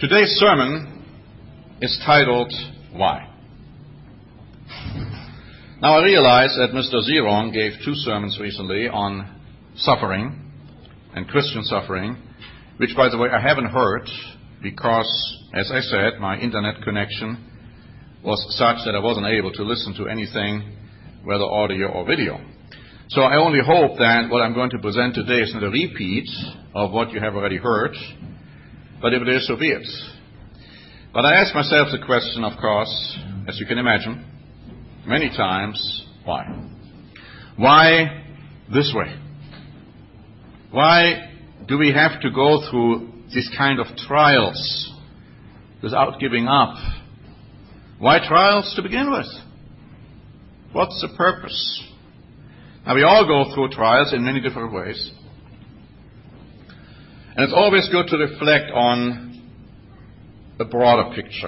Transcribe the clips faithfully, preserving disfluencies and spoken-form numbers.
Today's sermon is titled, Why? Now I realize that Mister Zerong gave two sermons recently on suffering and Christian suffering, which, by the way, I haven't heard because, as I said, my internet connection was such that I wasn't able to listen to anything, whether audio or video. So I only hope that what I'm going to present today is not a repeat of what you have already heard, but if it is, so be it. But I ask myself the question, of course, as you can imagine, many times, why? Why this way? Why do we have to go through these kind of trials without giving up? Why trials to begin with? What's the purpose? Now, we all go through trials in many different ways. And it's always good to reflect on the broader picture.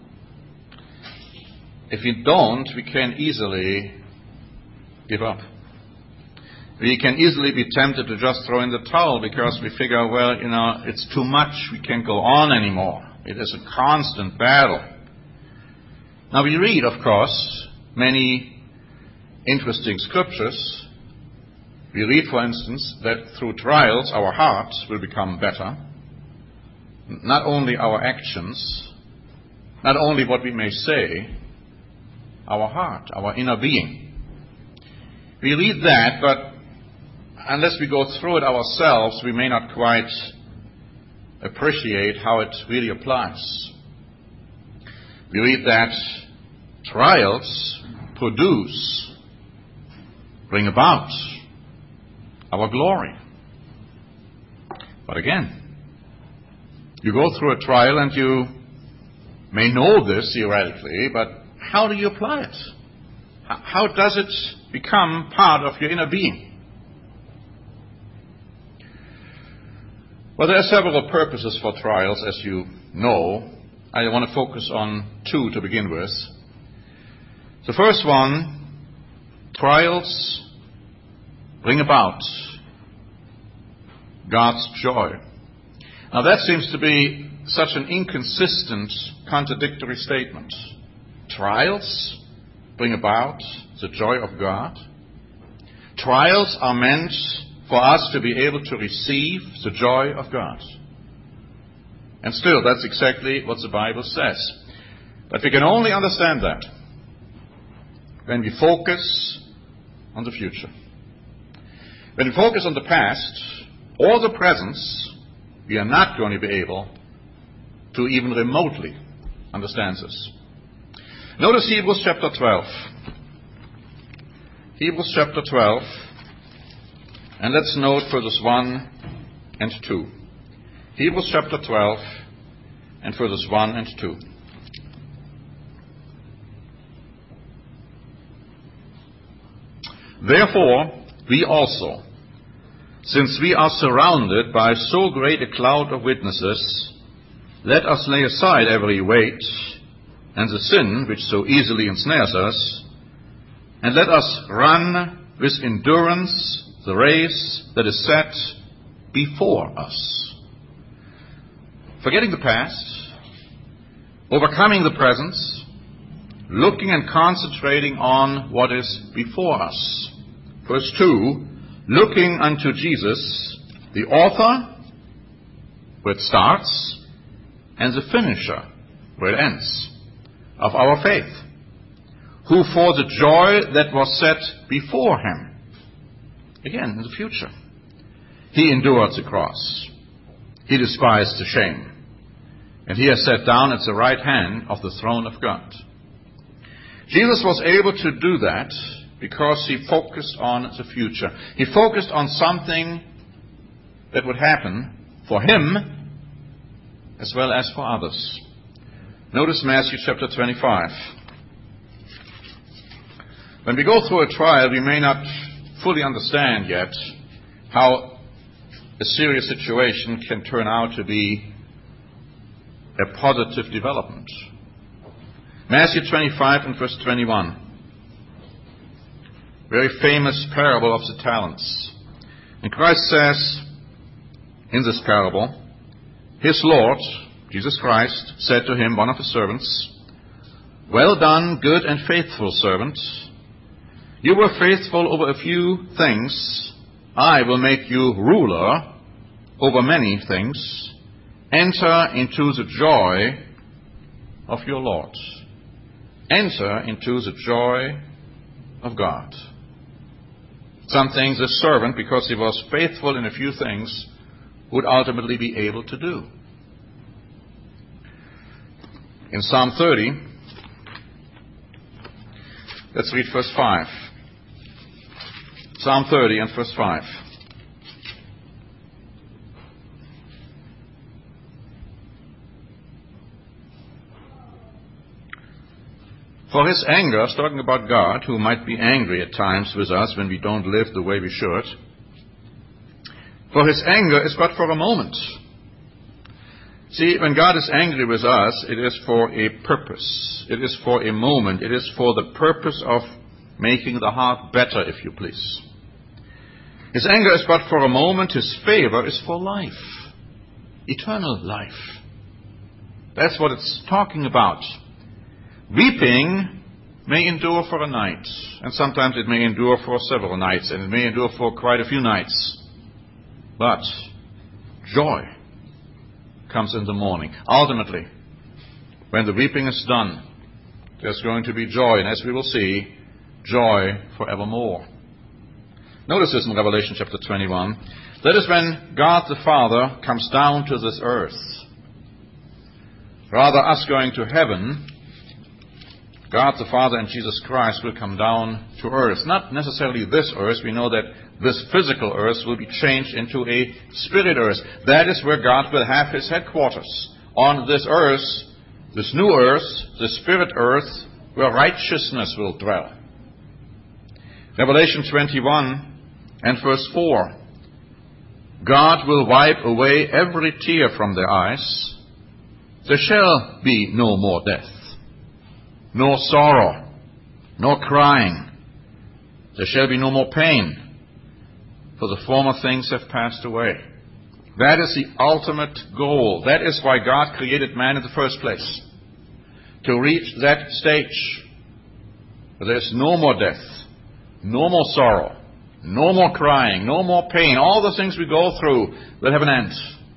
If we don't, we can easily give up. We can easily be tempted to just throw in the towel because we figure, well, you know, it's too much. We can't go on anymore. It is a constant battle. Now, we read, of course, many interesting scriptures. We read, for instance, that through trials our hearts will become better. Not only our actions, not only what we may say, our heart, our inner being. We read that, but unless we go through it ourselves, we may not quite appreciate how it really applies. We read that trials produce, bring about our glory. But again, you go through a trial and you may know this theoretically, but how do you apply it? How does it become part of your inner being? Well, there are several purposes for trials, as you know. I want to focus on two to begin with. The first one, trials bring about God's joy. Now that seems to be such an inconsistent, contradictory statement. Trials bring about the joy of God. Trials are meant for us to be able to receive the joy of God. And still, that's exactly what the Bible says. But we can only understand that when we focus on the future. When we focus on the past or the present, we are not going to be able to even remotely understand this. Notice Hebrews chapter twelve. Hebrews chapter twelve. And let's note verses one and two. Hebrews chapter twelve and verses one and two. Therefore, we also, since we are surrounded by so great a cloud of witnesses, let us lay aside every weight and the sin which so easily ensnares us, and let us run with endurance the race that is set before us. Forgetting the past, overcoming the present, looking and concentrating on what is before us. Verse two, looking unto Jesus, the author, where it starts, and the finisher, where it ends, of our faith, who for the joy that was set before him, again, in the future, he endured the cross. He despised the shame. And he has sat down at the right hand of the throne of God. Jesus was able to do that because he focused on the future. He focused on something that would happen for him as well as for others. Notice Matthew chapter twenty-five. When we go through a trial, we may not fully understand yet how a serious situation can turn out to be a positive development. Matthew twenty-five and verse twenty-one. Very famous parable of the talents. And Christ says in this parable, his Lord Jesus Christ, said to him, one of his servants, "Well done, good and faithful servant. You were faithful over a few things. I will make you ruler over many things. Enter into the joy of your Lord." Enter into the joy of God. Some things a servant, because he was faithful in a few things, would ultimately be able to do. In Psalm thirty, let's read verse five. Psalm thirty and verse five. For his anger, is talking about God, who might be angry at times with us when we don't live the way we should. For his anger is but for a moment. See, when God is angry with us, it is for a purpose. It is for a moment. It is for the purpose of making the heart better, if you please. His anger is but for a moment. His favor is for life. Eternal life. That's what it's talking about. Weeping may endure for a night, and sometimes it may endure for several nights, and it may endure for quite a few nights. But joy comes in the morning. Ultimately, when the weeping is done, there's going to be joy, and as we will see, joy forevermore. Notice this in Revelation chapter twenty-one. That is when God the Father comes down to this earth. Rather, us going to heaven, God the Father and Jesus Christ will come down to earth. Not necessarily this earth. We know that this physical earth will be changed into a spirit earth. That is where God will have his headquarters. On this earth, this new earth, the spirit earth, where righteousness will dwell. Revelation twenty-one and verse four. God will wipe away every tear from their eyes. There shall be no more death, nor sorrow, nor crying. There shall be no more pain, for the former things have passed away. That is the ultimate goal. That is why God created man in the first place. To reach that stage where there is no more death, no more sorrow, no more crying, no more pain. All the things we go through will have an end.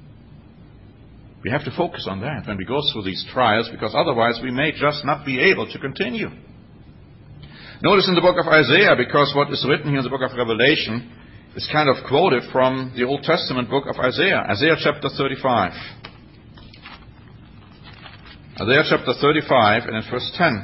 We have to focus on that when we go through these trials, because otherwise we may just not be able to continue. Notice in the book of Isaiah, because what is written here in the book of Revelation is kind of quoted from the Old Testament book of Isaiah. Isaiah chapter thirty-five. Isaiah chapter thirty-five and in verse ten.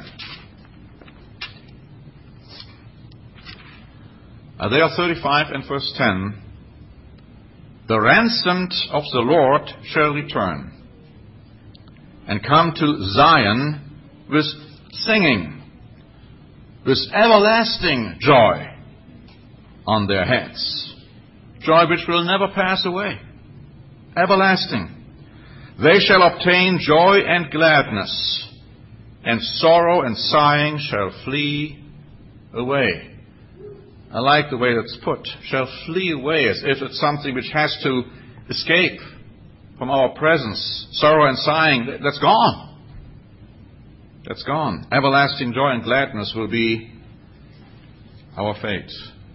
Isaiah thirty-five and verse ten. The ransomed of the Lord shall return, and come to Zion with singing, with everlasting joy on their heads. Joy which will never pass away. Everlasting. They shall obtain joy and gladness, and sorrow and sighing shall flee away. I like the way that's put. Shall flee away, as if it's something which has to escape from our presence. Sorrow and sighing, that's gone. That's gone. Everlasting joy and gladness will be our fate.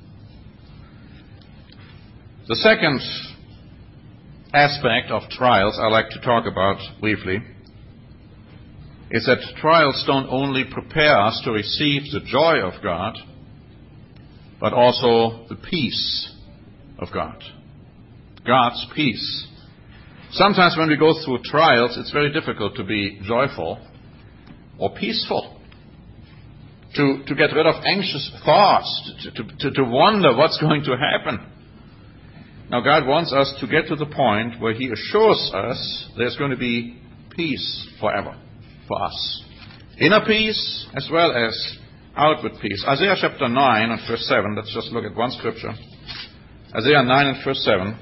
The second aspect of trials I like to talk about briefly is that trials don't only prepare us to receive the joy of God, but also the peace of God. God's peace. Sometimes when we go through trials, it's very difficult to be joyful or peaceful. To, to get rid of anxious thoughts, to, to, to wonder what's going to happen. Now God wants us to get to the point where He assures us there's going to be peace forever for us. Inner peace as well as outward peace. Isaiah chapter nine and verse seven, let's just look at one scripture. Isaiah nine and verse seven.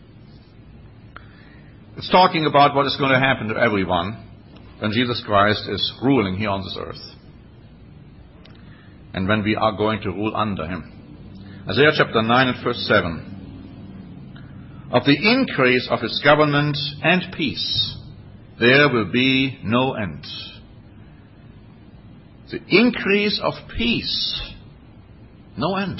It's talking about what is going to happen to everyone when Jesus Christ is ruling here on this earth. And when we are going to rule under Him. Isaiah chapter nine and verse seven. Of the increase of His government and peace, there will be no end. The increase of peace, no end.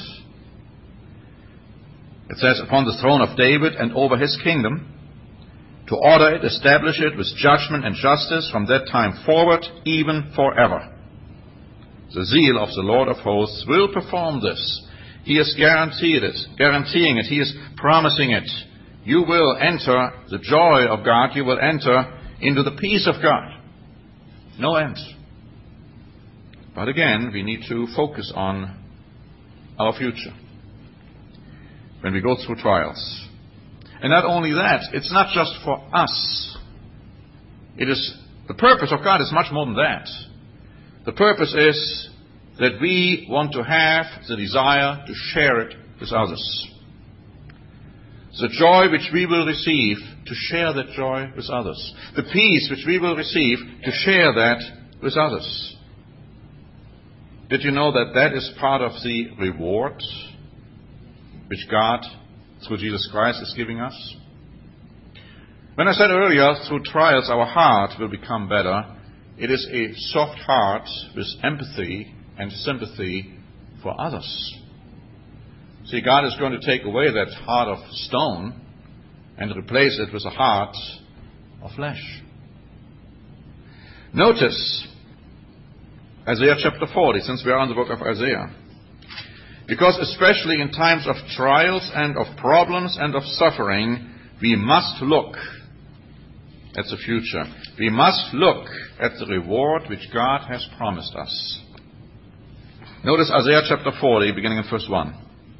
It says, upon the throne of David and over his kingdom, to order it, establish it with judgment and justice from that time forward, even forever. The zeal of the Lord of hosts will perform this. He is guaranteed it, guaranteeing it. He is promising it. You will enter the joy of God. You will enter into the peace of God. No end. But again, we need to focus on our future when we go through trials. And not only that, it's not just for us. It is, the purpose of God is much more than that. The purpose is that we want to have the desire to share it with others. The joy which we will receive, to share that joy with others. The peace which we will receive, to share that with others. Did you know that that is part of the reward which God, through Jesus Christ, is giving us? When I said earlier, through trials our heart will become better, it is a soft heart with empathy and sympathy for others. See, God is going to take away that heart of stone and replace it with a heart of flesh. Notice Isaiah chapter forty, since we are in the book of Isaiah. Because especially in times of trials and of problems and of suffering, we must look at the future. We must look at the reward which God has promised us. Notice Isaiah chapter forty, beginning in verse one.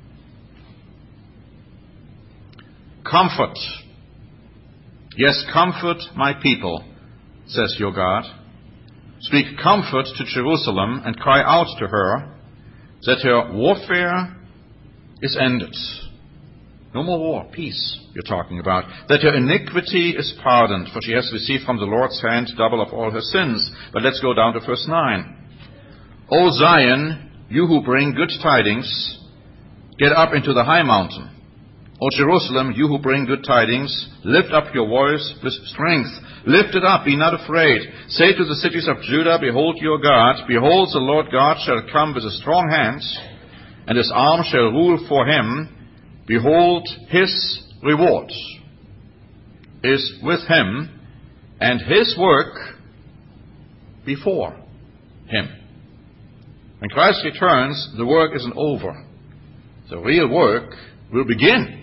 Comfort, yes, comfort my people, says your God. Speak comfort to Jerusalem and cry out to her that her warfare is ended. No more war, peace you're talking about. That her iniquity is pardoned, for she has received from the Lord's hand double of all her sins. But let's go down to verse nine. O Zion, you who bring good tidings, get up into the high mountain. O Jerusalem, you who bring good tidings, lift up your voice with strength. Lift it up, be not afraid. Say to the cities of Judah, behold your God. Behold, the Lord God shall come with a strong hand, and his arm shall rule for him. Behold, his reward is with him, and his work before him. When Christ returns, the work isn't over. The real work will begin.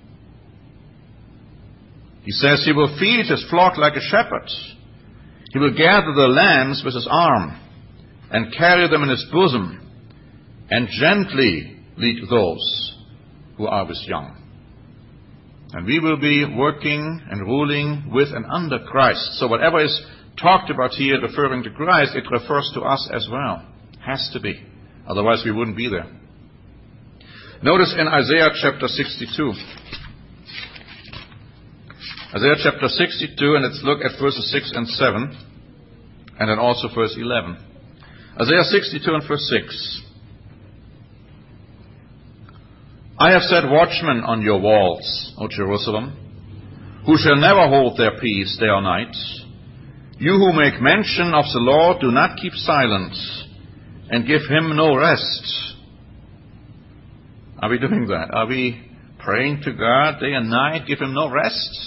He says he will feed his flock like a shepherd. He will gather the lambs with his arm and carry them in his bosom and gently lead those who are with young. And we will be working and ruling with and under Christ. So whatever is talked about here referring to Christ, it refers to us as well. Has to be. Otherwise we wouldn't be there. Notice in Isaiah chapter sixty-two. Isaiah chapter sixty-two, and let's look at verses six and seven, and then also verse eleven. Isaiah sixty-two and verse six. I have set watchmen on your walls, O Jerusalem, who shall never hold their peace day or night. You who make mention of the Lord, do not keep silent, and give him no rest. Are we doing that? Are we praying to God day and night, give him no rest?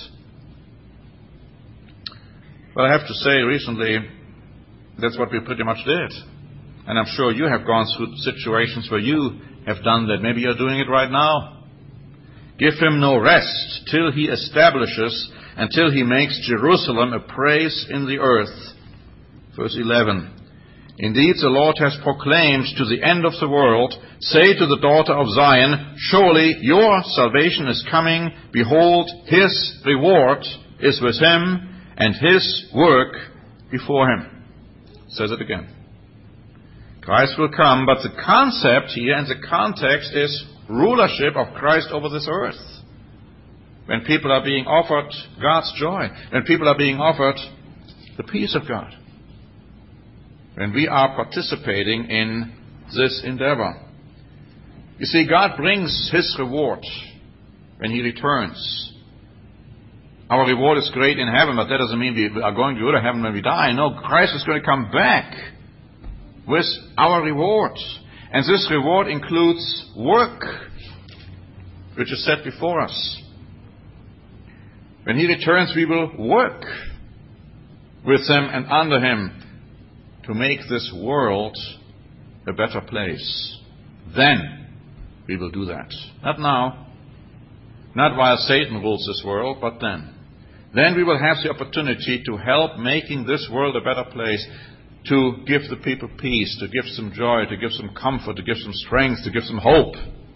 Well, I have to say, recently, that's what we pretty much did. And I'm sure you have gone through situations where you have done that. Maybe you're doing it right now. Give him no rest till he establishes, until he makes Jerusalem a praise in the earth. Verse eleven. Indeed, the Lord has proclaimed to the end of the world, say to the daughter of Zion, surely your salvation is coming. Behold, his reward is with him, and his work before him. Says it again. Christ will come, but the concept here and the context is rulership of Christ over this earth. When people are being offered God's joy, when people are being offered the peace of God, when we are participating in this endeavor. You see, God brings his reward when he returns. our reward is great in heaven, but that doesn't mean we are going to go to heaven when we die. No, Christ is going to come back with our reward. And this reward includes work, which is set before us. When He returns, we will work with Him and under Him to make this world a better place. Then we will do that. Not now. Not while Satan rules this world, but then. Then we will have the opportunity to help making this world a better place, to give the people peace, to give them joy, to give them comfort, to give them strength, to give them hope.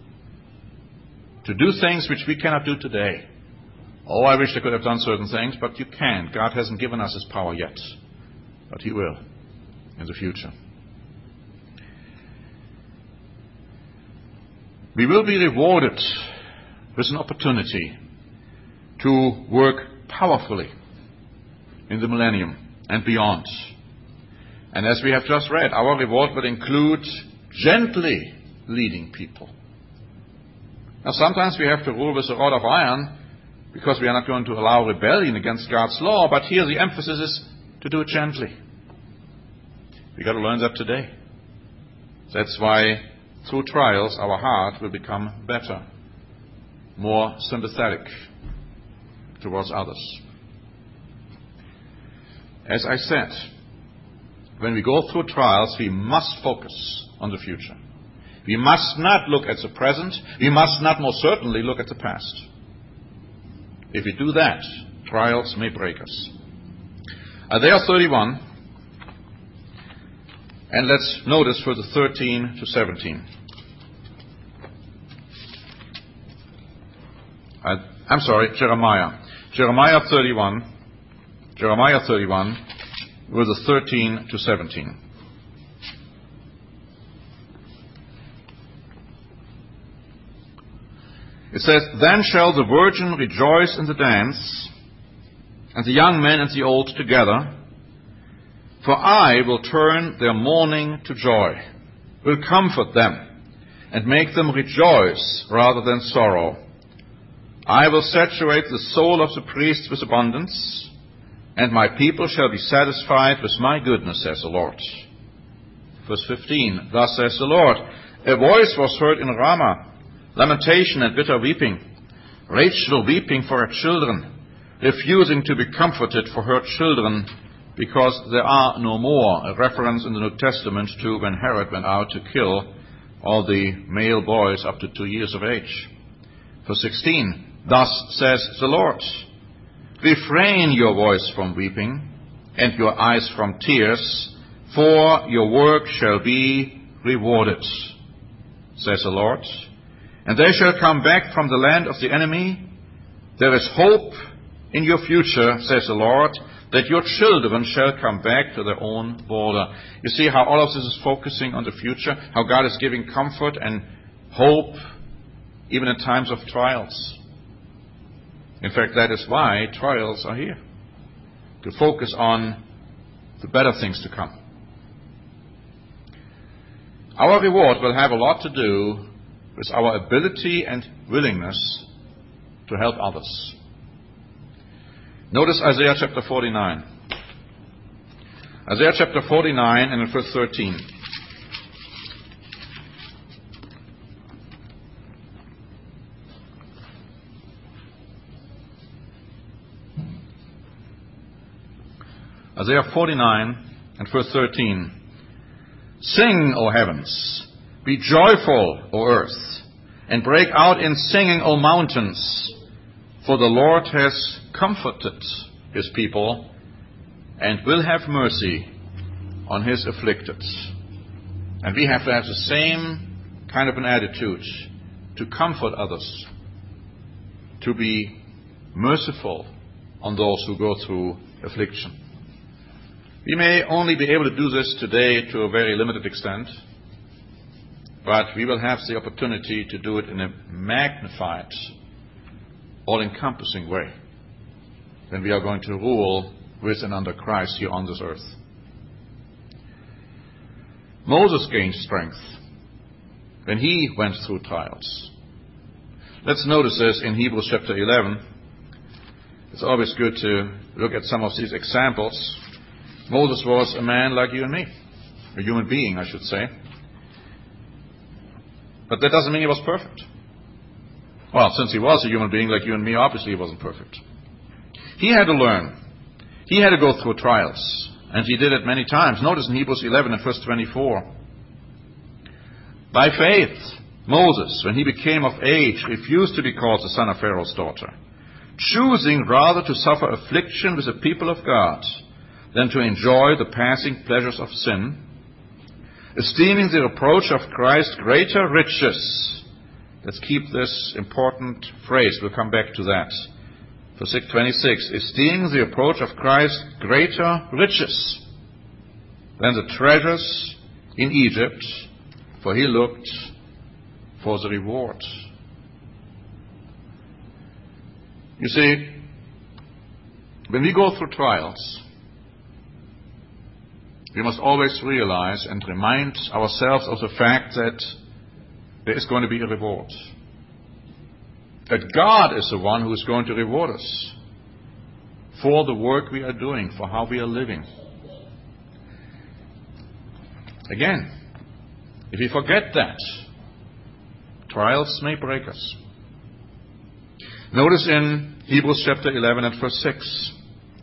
To do things which we cannot do today. Oh, I wish I could have done certain things, but you can't. God hasn't given us His power yet. But He will in the future. We will be rewarded with an opportunity to work powerfully in the millennium and beyond. And as we have just read, our reward will include gently leading people. Now, sometimes we have to rule with a rod of iron because we are not going to allow rebellion against God's law, but here the emphasis is to do it gently. We've got to learn that today. That's why through trials our heart will become better, more sympathetic towards others. As I said, when we go through trials, we must focus on the future. We must not look at the present. We must not most certainly look at the past. If we do that, trials may break us. Isaiah thirty-one, and let's notice for the thirteen to seventeen. I, I'm sorry, Jeremiah. Jeremiah thirty-one. Jeremiah thirty-one, with the thirteen to seventeen. It says, "Then shall the virgin rejoice in the dance, and the young men and the old together. For I will turn their mourning to joy, will comfort them, and make them rejoice rather than sorrow. I will saturate the soul of the priest with abundance, and my people shall be satisfied with my goodness, says the Lord." Verse fifteen, "Thus says the Lord, a voice was heard in Ramah, lamentation and bitter weeping, Rachel weeping for her children, refusing to be comforted for her children, because there are no more." A reference in the New Testament to when Herod went out to kill all the male boys up to two years of age. Verse sixteen, "Thus says the Lord, refrain your voice from weeping, and your eyes from tears, for your work shall be rewarded, says the Lord. And they shall come back from the land of the enemy. There is hope in your future, says the Lord, that your children shall come back to their own border." You see how all of this is focusing on the future, how God is giving comfort and hope even in times of trials. In fact, that is why trials are here, to focus on the better things to come. Our reward will have a lot to do with our ability and willingness to help others. Notice Isaiah chapter forty-nine. Isaiah chapter forty-nine and in verse thirteen. Isaiah forty-nine and verse thirteen. "Sing, O heavens, be joyful, O earth, and break out in singing, O mountains, for the Lord has comforted His people and will have mercy on His afflicted." And we have to have the same kind of an attitude, to comfort others, to be merciful on those who go through affliction. We may only be able to do this today to a very limited extent, but we will have the opportunity to do it in a magnified, all-encompassing way when we are going to rule with and under Christ here on this earth. Moses gained strength when he went through trials. Let's notice this in Hebrews chapter eleven It's always good to look at some of these examples. Moses was a man like you and me, a human being, I should say. But that doesn't mean he was perfect. Well, since he was a human being like you and me, obviously he wasn't perfect. He had to learn. He had to go through trials, and he did it many times. Notice in Hebrews eleven and verse twenty-four. By faith, Moses, when he became of age, refused to be called the son of Pharaoh's daughter, choosing rather to suffer affliction with the people of God than to enjoy the passing pleasures of sin, esteeming the reproach of Christ greater riches. Let's keep this important phrase. We'll come back to that. Verse twenty-six, esteeming the reproach of Christ greater riches than the treasures in Egypt, for he looked for the reward. You see, when we go through trials, we must always realize and remind ourselves of the fact that there is going to be a reward. That God is the one who is going to reward us for the work we are doing, for how we are living. Again, if we forget that, trials may break us. Notice in Hebrews chapter eleven and verse six.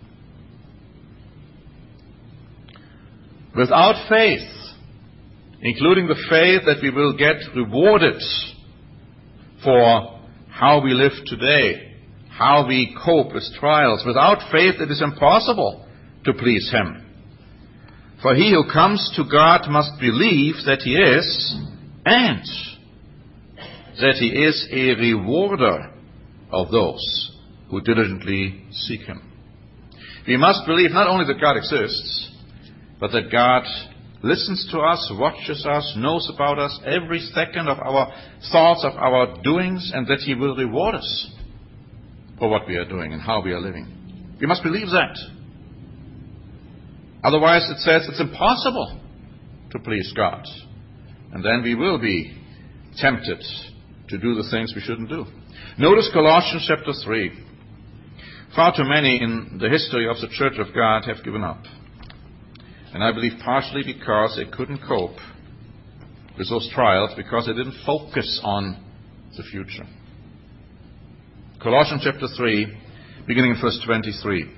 Without faith, including the faith that we will get rewarded for how we live today, how we cope with trials, without faith it is impossible to please Him. For he who comes to God must believe that He is, and that He is a rewarder of those who diligently seek Him. We must believe not only that God exists, but that God listens to us, watches us, knows about us, every second of our thoughts, of our doings, and that He will reward us for what we are doing and how we are living. We must believe that. Otherwise, it says it's impossible to please God. And then we will be tempted to do the things we shouldn't do. Notice Colossians chapter three. Far too many in the history of the Church of God have given up. And I believe partially because they couldn't cope with those trials, because they didn't focus on the future. Colossians chapter three, beginning in verse twenty-three.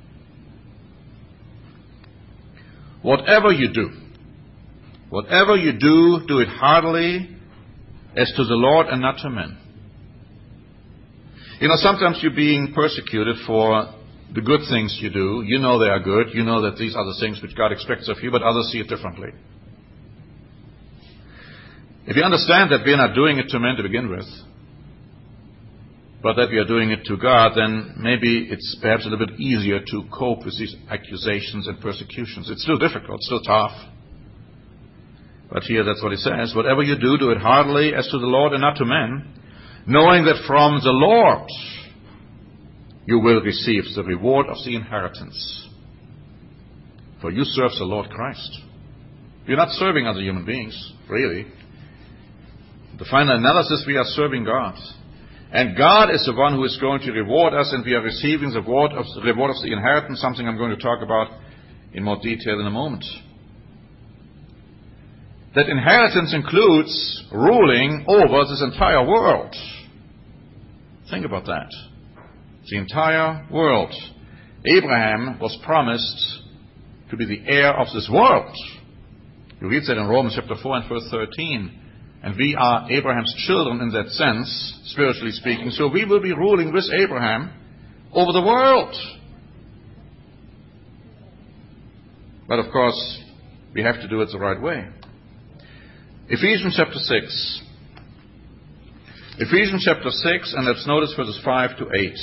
Whatever you do, whatever you do, do it heartily as to the Lord and not to men. You know, sometimes you're being persecuted for the good things you do. You know they are good. You know that these are the things which God expects of you, but others see it differently. If you understand that we are not doing it to men to begin with, but that we are doing it to God, then maybe it's perhaps a little bit easier to cope with these accusations and persecutions. It's still difficult, still tough. But here that's what He says. Whatever you do, do it heartily as to the Lord and not to men, knowing that from the Lord you will receive the reward of the inheritance. For you serve the Lord Christ. You're not serving other human beings, really. The final analysis, we are serving God. And God is the one who is going to reward us, and we are receiving the reward of the, reward of the inheritance, something I'm going to talk about in more detail in a moment. That inheritance includes ruling over this entire world. Think about that. The entire world. Abraham was promised to be the heir of this world. You read that in Romans chapter four and verse thirteen. And we are Abraham's children in that sense, spiritually speaking. So we will be ruling with Abraham over the world. But of course, we have to do it the right way. Ephesians chapter six. Ephesians chapter six, and let's notice verses five to eight.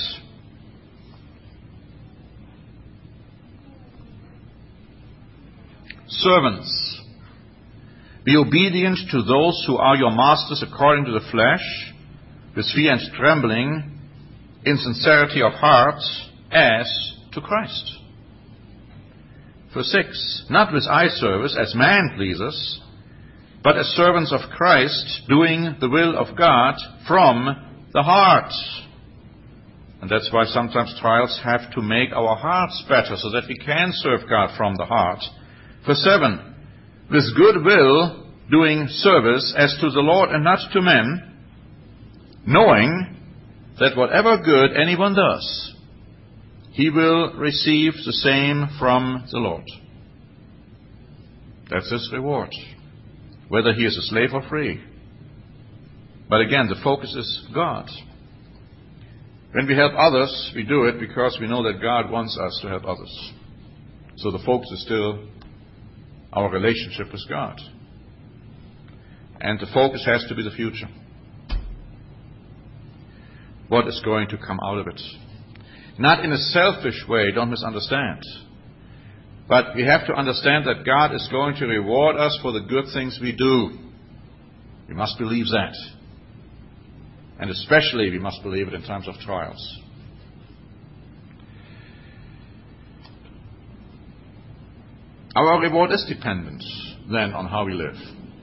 Servants, be obedient to those who are your masters according to the flesh, with fear and trembling, in sincerity of heart, as to Christ. Verse six, not with eye service as man pleases, but as servants of Christ, doing the will of God from the heart. And that's why sometimes trials have to make our hearts better so that we can serve God from the heart. Verse seven, with good will doing service as to the Lord and not to men, knowing that whatever good anyone does, he will receive the same from the Lord. That's his reward, whether he is a slave or free. But again, the focus is God. When we help others, we do it because we know that God wants us to help others. So the focus is still our relationship with God. And the focus has to be the future. What is going to come out of it? Not in a selfish way, don't misunderstand. But we have to understand that God is going to reward us for the good things we do. We must believe that. And especially we must believe it in times of trials. Our reward is dependent then on how we live.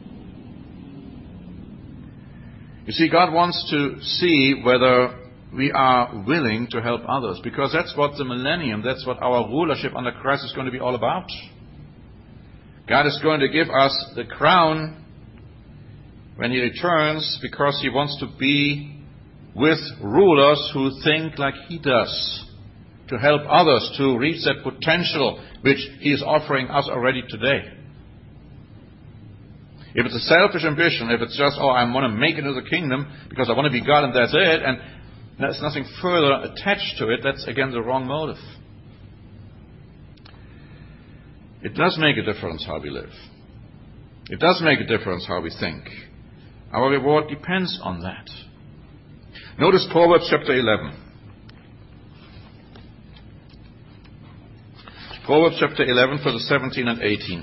You see, God wants to see whether we are willing to help others, because that's what the millennium, that's what our rulership under Christ is going to be all about. God is going to give us the crown when he returns, because he wants to be with rulers who think like he does, to help others to reach that potential which he is offering us already today. If it's a selfish ambition, if it's just, oh, I want to make it into the kingdom because I want to be God and that's it, and there's nothing further attached to it, that's again the wrong motive. It does make a difference how we live. It does make a difference how we think. Our reward depends on that. Notice Proverbs chapter eleven. Proverbs chapter eleven, verses seventeen and eighteen.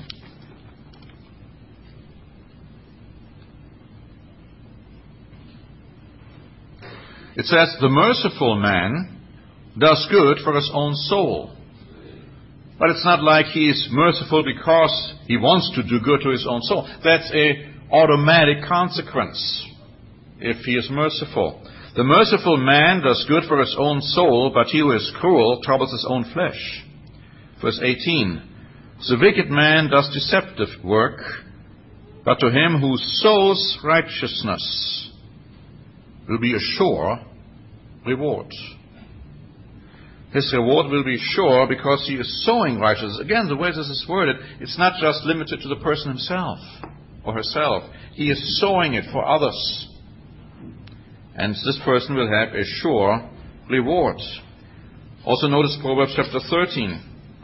It says, the merciful man does good for his own soul. But it's not like he is merciful because he wants to do good to his own soul. That's an automatic consequence if he is merciful. The merciful man does good for his own soul, but he who is cruel troubles his own flesh. Verse eighteen, the wicked man does deceptive work, but to him who sows righteousness will be a sure reward. His reward will be sure because he is sowing righteousness. Again, the way this is worded, it's not just limited to the person himself or herself. He is sowing it for others. And this person will have a sure reward. Also notice Proverbs chapter thirteen,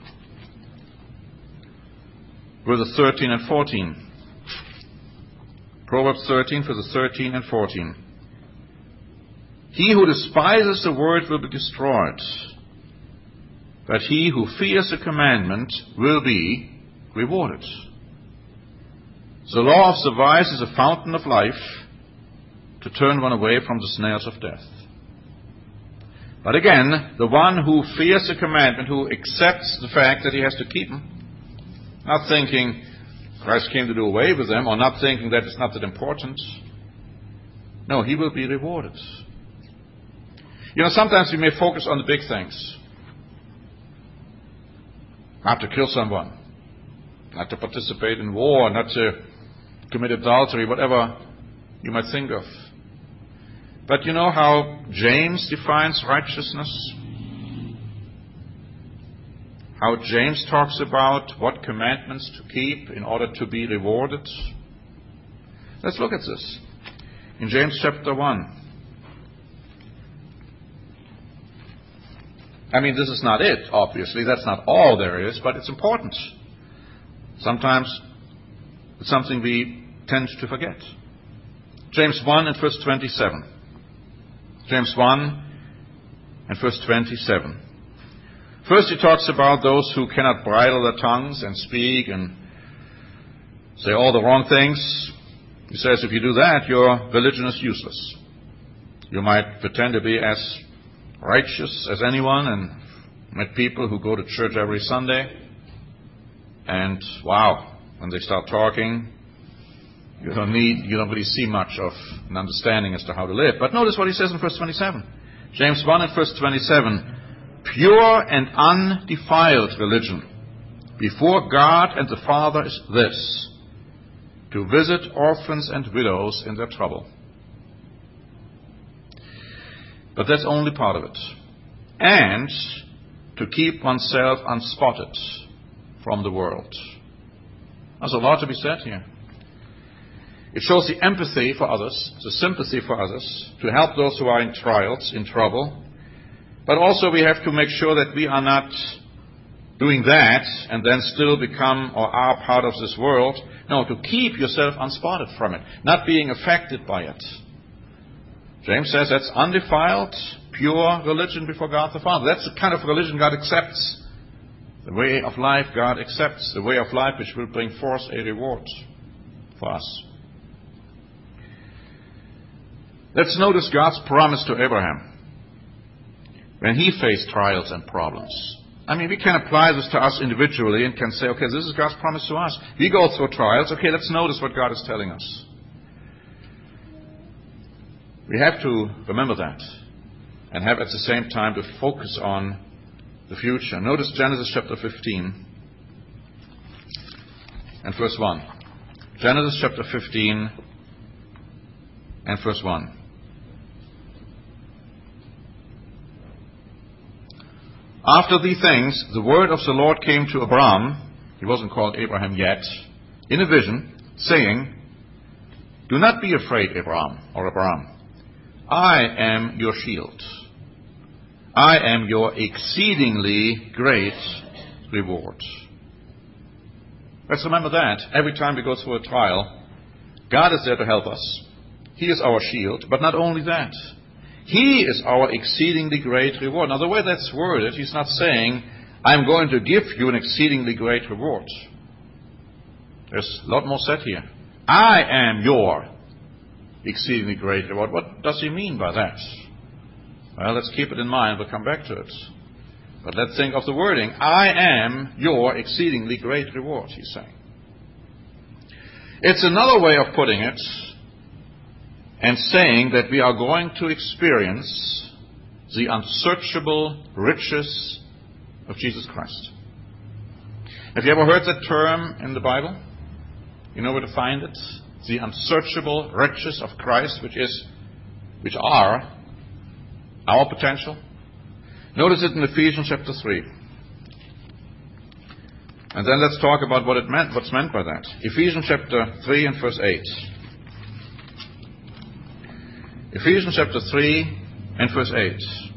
verses thirteen and fourteen. Proverbs thirteen, verses thirteen and fourteen. He who despises the word will be destroyed, but he who fears the commandment will be rewarded. The law of the wise is a fountain of life, to turn one away from the snares of death. But again, the one who fears the commandment, who accepts the fact that he has to keep them, not thinking Christ came to do away with them, or not thinking that it's not that important, no, he will be rewarded. You know, sometimes we may focus on the big things. Not to kill someone, not to participate in war, not to commit adultery, whatever you might think of. But you know how James defines righteousness? How James talks about what commandments to keep in order to be rewarded? Let's look at this. In James chapter one. I mean, this is not it, obviously. That's not all there is, but it's important. Sometimes it's something we tend to forget. James one and verse twenty-seven. James one and verse twenty-seven. First he talks about those who cannot bridle their tongues and speak and say all the wrong things. He says if you do that, your religion is useless. You might pretend to be as righteous as anyone, and met people who go to church every Sunday, and wow, when they start talking, you don't need, you don't really see much of an understanding as to how to live. But notice what he says in verse twenty-seven. James one and verse twenty-seven, pure and undefiled religion before God and the Father is this, to visit orphans and widows in their trouble. But that's only part of it. And to keep oneself unspotted from the world. There's a lot to be said here. It shows the empathy for others, the sympathy for others, to help those who are in trials, in trouble. But also we have to make sure that we are not doing that and then still become or are part of this world. No, to keep yourself unspotted from it, not being affected by it. James says that's undefiled, pure religion before God the Father. That's the kind of religion God accepts. The way of life God accepts. The way of life which will bring forth a reward for us. Let's notice God's promise to Abraham when he faced trials and problems. I mean, we can apply this to us individually and can say, okay, this is God's promise to us. We go through trials. Okay, let's notice what God is telling us. We have to remember that and have at the same time to focus on the future. Notice Genesis chapter fifteen and verse one. Genesis chapter fifteen and verse one. After these things, the word of the Lord came to Abram, he wasn't called Abraham yet, in a vision, saying, do not be afraid, Abram, or Abram. I am your shield. I am your exceedingly great reward. Let's remember that. Every time we go through a trial, God is there to help us. He is our shield, but not only that. He is our exceedingly great reward. Now, the way that's worded, he's not saying, I'm going to give you an exceedingly great reward. There's a lot more said here. I am your exceedingly great reward. What does he mean by that? Well, let's keep it in mind. We'll come back to it. But let's think of the wording. I am your exceedingly great reward, he's saying. It's another way of putting it and saying that we are going to experience the unsearchable riches of Jesus Christ. Have you ever heard that term in the Bible? You know where to find it? The unsearchable riches of Christ, which is, which are our potential. Notice it in Ephesians chapter three. And then let's talk about what it meant, what's meant by that. Ephesians chapter three and verse eight. Ephesians chapter three and verse eight.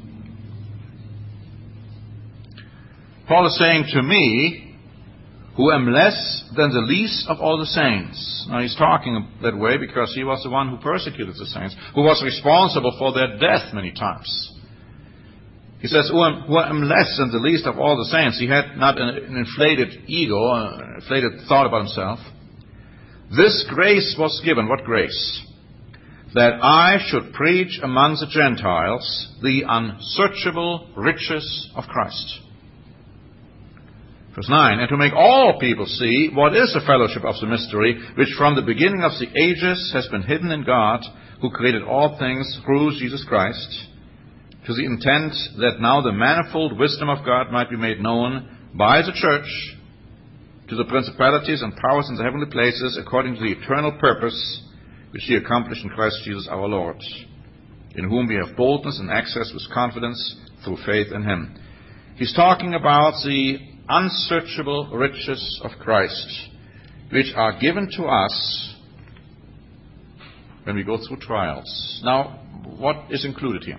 Paul is saying, to me, who am less than the least of all the saints. Now he's talking that way because he was the one who persecuted the saints, who was responsible for their death many times. He says, who am, who am less than the least of all the saints. He had not an, an inflated ego, an inflated thought about himself. This grace was given. What grace? That I should preach among the Gentiles the unsearchable riches of Christ. Verse nine, and to make all people see what is the fellowship of the mystery, which from the beginning of the ages has been hidden in God, who created all things through Jesus Christ, to the intent that now the manifold wisdom of God might be made known by the church to the principalities and powers in the heavenly places, according to the eternal purpose which he accomplished in Christ Jesus our Lord, in whom we have boldness and access with confidence through faith in him. He's talking about the unsearchable riches of Christ, which are given to us when we go through trials. Now, what is included here?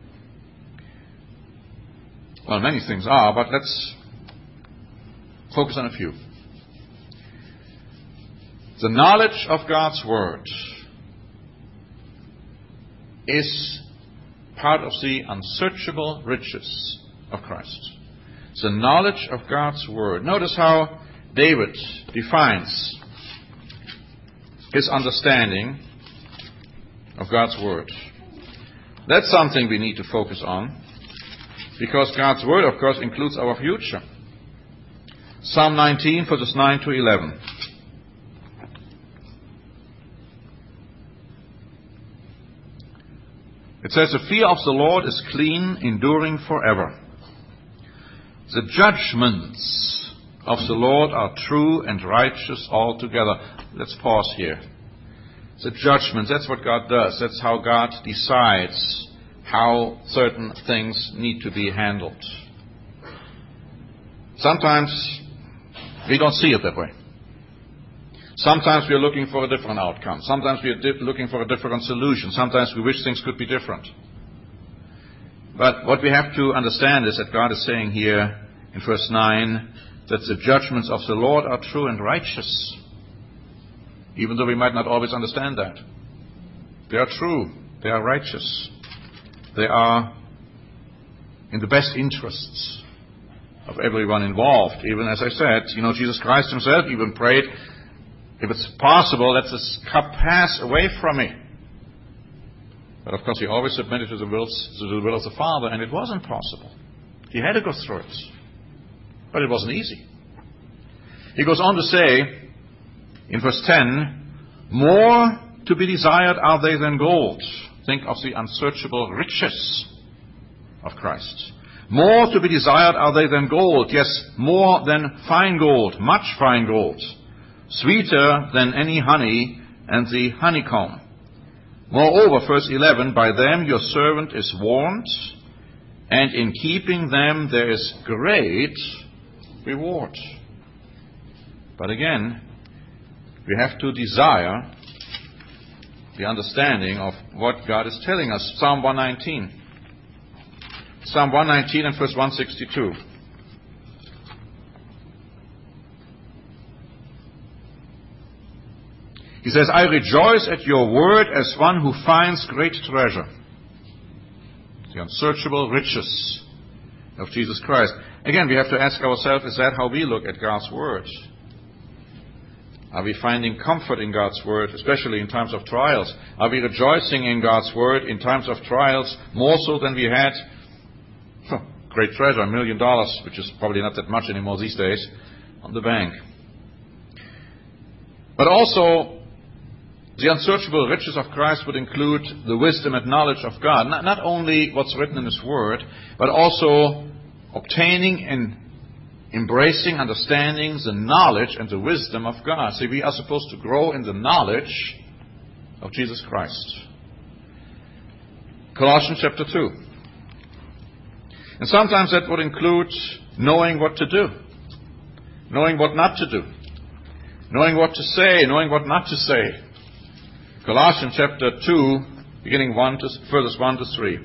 Well, many things are, but let's focus on a few. The knowledge of God's Word is part of the unsearchable riches of Christ. The knowledge of God's Word. Notice how David defines his understanding of God's Word. That's something we need to focus on, because God's Word, of course, includes our future. Psalm nineteen, verses nine to eleven. It says, the fear of the Lord is clean, enduring forever. The judgments of the Lord are true and righteous altogether. Let's pause here. The judgments, that's what God does. That's how God decides how certain things need to be handled. Sometimes we don't see it that way. Sometimes we are looking for a different outcome. Sometimes we are di- looking for a different solution. Sometimes we wish things could be different. But what we have to understand is that God is saying here in verse nine that the judgments of the Lord are true and righteous. Even though we might not always understand that. They are true. They are righteous. They are in the best interests of everyone involved. Even as I said, you know, Jesus Christ himself even prayed, if it's possible, let this cup pass away from me. But of course he always submitted to the, wills, to the will of the Father, and it wasn't possible. He had to go through it. But it wasn't easy. He goes on to say, in verse ten, more to be desired are they than gold. Think of the unsearchable riches of Christ. More to be desired are they than gold, yes, more than fine gold, much fine gold, sweeter than any honey and the honeycomb. Moreover, verse eleven, by them your servant is warned, and in keeping them there is great reward. But again, we have to desire the understanding of what God is telling us. Psalm one nineteen. Psalm one nineteen and verse one sixty-two. He says, I rejoice at your word as one who finds great treasure. The unsearchable riches of Jesus Christ. Again, we have to ask ourselves, is that how we look at God's word? Are we finding comfort in God's word, especially in times of trials? Are we rejoicing in God's word in times of trials more so than we had huh, great treasure, a million dollars, which is probably not that much anymore these days, on the bank? But also, the unsearchable riches of Christ would include the wisdom and knowledge of God. Not, not only what's written in His Word, but also obtaining and embracing, understanding the knowledge and the wisdom of God. See, we are supposed to grow in the knowledge of Jesus Christ. Colossians chapter two. And sometimes that would include knowing what to do, knowing what not to do, knowing what to say, knowing what not to say. Colossians chapter two, beginning one to, verses one to three.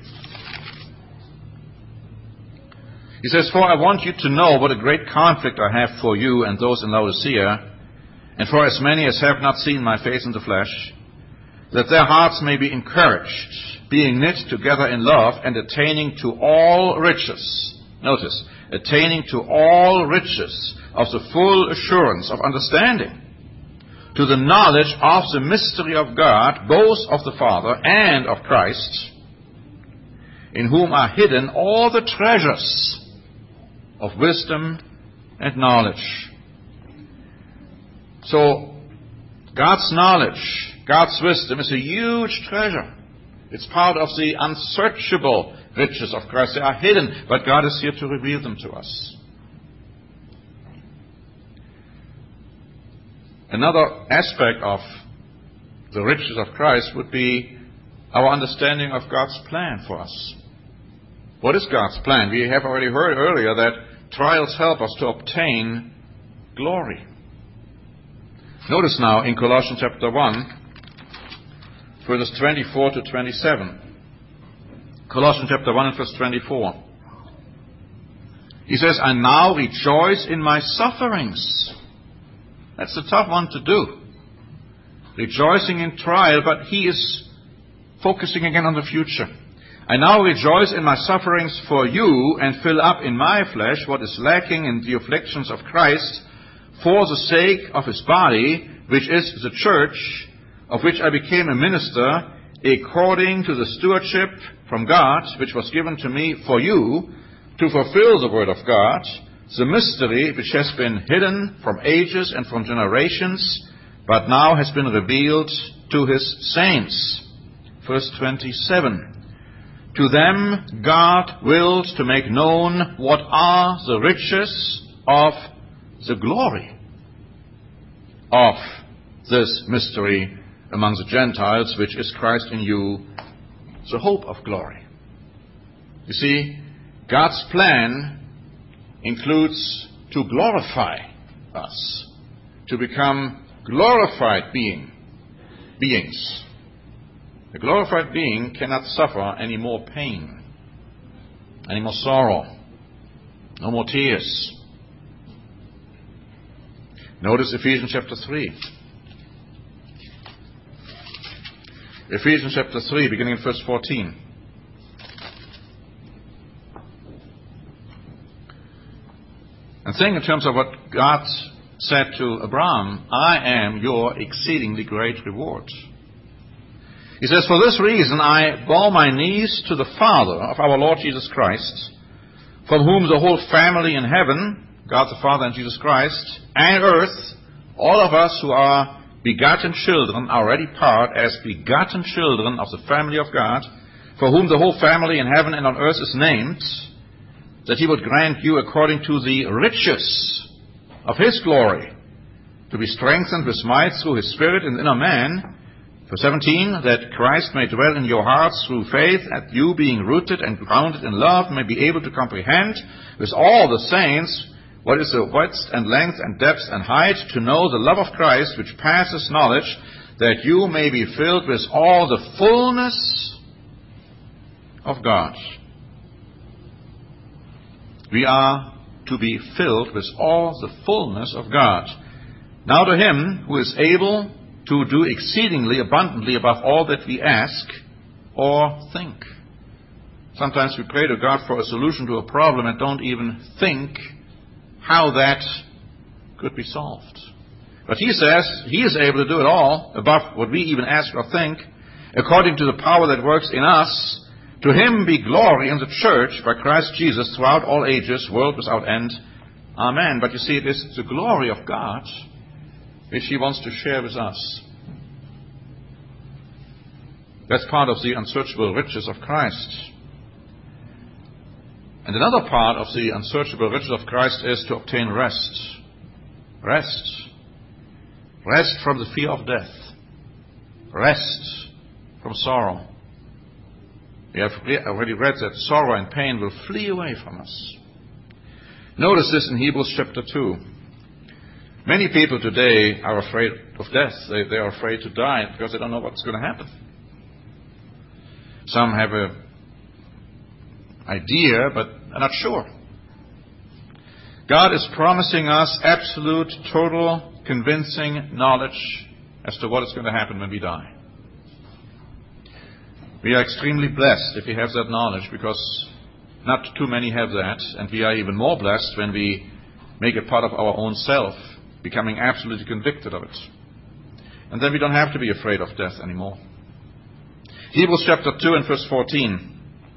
He says, for I want you to know what a great conflict I have for you and those in Laodicea, and for as many as have not seen my face in the flesh, that their hearts may be encouraged, being knit together in love, and attaining to all riches. Notice, attaining to all riches of the full assurance of understanding, to the knowledge of the mystery of God, both of the Father and of Christ, in whom are hidden all the treasures of wisdom and knowledge. So, God's knowledge, God's wisdom is a huge treasure. It's part of the unsearchable riches of Christ. They are hidden, but God is here to reveal them to us. Another aspect of the riches of Christ would be our understanding of God's plan for us. What is God's plan? We have already heard earlier that trials help us to obtain glory. Notice now in Colossians chapter one, verses twenty-four to twenty-seven. Colossians chapter one and verse twenty-four. He says, I now rejoice in my sufferings. That's a tough one to do. Rejoicing in trial, but he is focusing again on the future. I now rejoice in my sufferings for you and fill up in my flesh what is lacking in the afflictions of Christ for the sake of his body, which is the church, of which I became a minister according to the stewardship from God, which was given to me for you to fulfill the word of God, the mystery which has been hidden from ages and from generations, but now has been revealed to his saints. Verse twenty-seven. To them God willed to make known what are the riches of the glory of this mystery among the Gentiles, which is Christ in you, the hope of glory. You see, God's plan includes to glorify us, to become glorified being, beings. A glorified being cannot suffer any more pain, any more sorrow, no more tears. Notice Ephesians chapter three. Ephesians chapter three, beginning in verse fourteen. And saying in terms of what God said to Abraham, I am your exceedingly great reward. He says, for this reason I bow my knees to the Father of our Lord Jesus Christ, from whom the whole family in heaven, God the Father and Jesus Christ, and earth, all of us who are begotten children, are already part as begotten children of the family of God, for whom the whole family in heaven and on earth is named, that he would grant you according to the riches of his glory, to be strengthened with might through his Spirit in the inner man. Verse seventeen, that Christ may dwell in your hearts through faith, that you, being rooted and grounded in love, may be able to comprehend with all the saints what is the width and length and depth and height, to know the love of Christ, which passes knowledge, that you may be filled with all the fullness of God. We are to be filled with all the fullness of God. Now to him who is able to do exceedingly abundantly above all that we ask or think. Sometimes we pray to God for a solution to a problem and don't even think how that could be solved. But he says he is able to do it all above what we even ask or think, according to the power that works in us. To him be glory in the church by Christ Jesus throughout all ages, world without end. Amen. But you see, it is the glory of God which he wants to share with us. That's part of the unsearchable riches of Christ. And another part of the unsearchable riches of Christ is to obtain rest. Rest. Rest from the fear of death. Rest from sorrow. We have already read that sorrow and pain will flee away from us. Notice this in Hebrews chapter two. Many people today are afraid of death. They, they are afraid to die because they don't know what's going to happen. Some have an idea, but are not sure. God is promising us absolute, total, convincing knowledge as to what is going to happen when we die. We are extremely blessed if we have that knowledge, because not too many have that, and we are even more blessed when we make it part of our own self, becoming absolutely convicted of it. And then we don't have to be afraid of death anymore. Hebrews chapter two and verse fourteen.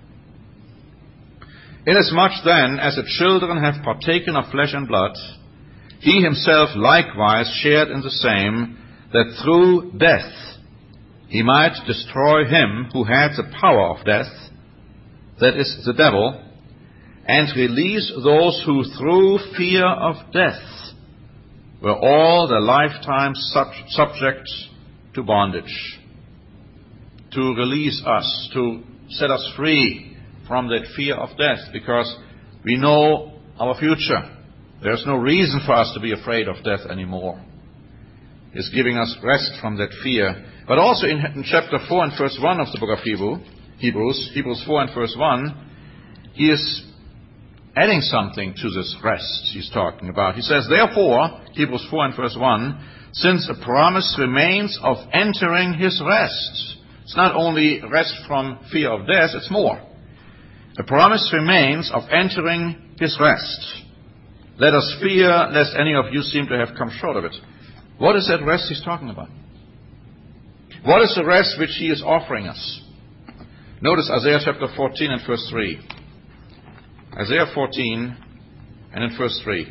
Inasmuch then as the children have partaken of flesh and blood, he himself likewise shared in the same, that through death he might destroy him who had the power of death, that is, the devil, and release those who through fear of death were all their lifetime sub- subject to bondage. To release us, to set us free from that fear of death, because we know our future. There's no reason for us to be afraid of death anymore. It's giving us rest from that fear. But also in, in chapter four and verse one of the book of Hebrew, Hebrews, Hebrews four and verse one, he is adding something to this rest he's talking about. He says, therefore, Hebrews four and verse one, since a promise remains of entering his rest. It's not only rest from fear of death, it's more. A promise remains of entering his rest. Let us fear lest any of you seem to have come short of it. What is that rest he's talking about? What is the rest which he is offering us? Notice Isaiah chapter fourteen and verse three. Isaiah fourteen and in verse three.